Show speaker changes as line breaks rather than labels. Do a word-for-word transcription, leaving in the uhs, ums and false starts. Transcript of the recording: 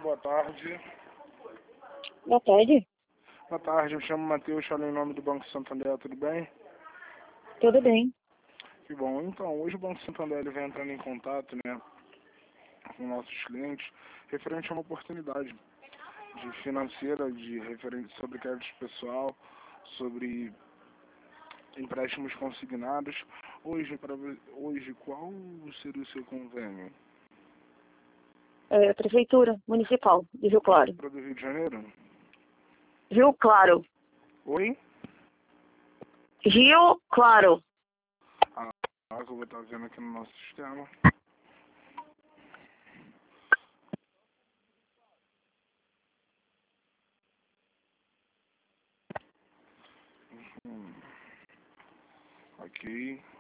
boa tarde.
Boa tarde.
Boa tarde, eu me chamo Matheus, falo em nome do Banco Santander, tudo bem?
Tudo bem.
Que bom. Então, hoje o Banco Santander ele vem entrando em contato, né, com nossos clientes, referente a uma oportunidade de financeira, de referente sobre crédito pessoal, sobre empréstimos consignados. Hoje, para hoje, qual seria o seu convênio?
É, Prefeitura Municipal de Rio Claro.
Para do Rio de Janeiro?
Rio Claro.
Oi?
Rio Claro.
Ah, que eu vou estar vendo aqui no nosso sistema. Hum. Ok.